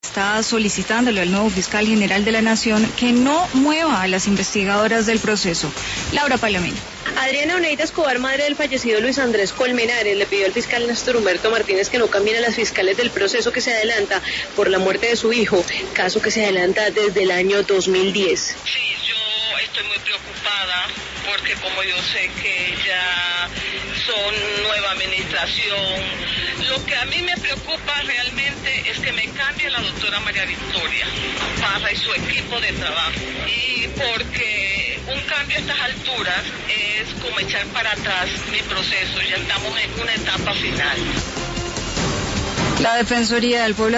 está solicitándole al nuevo fiscal general de la Nación que no mueva a las investigadoras del proceso. Laura Palomino. Adriana Oneida Escobar, madre del fallecido Luis Andrés Colmenares, le pidió al fiscal Néstor Humberto Martínez que no cambien a las fiscales del proceso que se adelanta por la muerte de su hijo, caso que se adelanta desde el año 2010. Sí, yo estoy muy preocupada porque como yo sé que ya son nueva administración, lo que a mí me preocupa realmente es que me cambie la doctora María Victoria Parra y su equipo de trabajo, y porque un cambio a estas alturas es como echar para atrás mi proceso, ya estamos en una etapa final. La Defensoría del Pueblo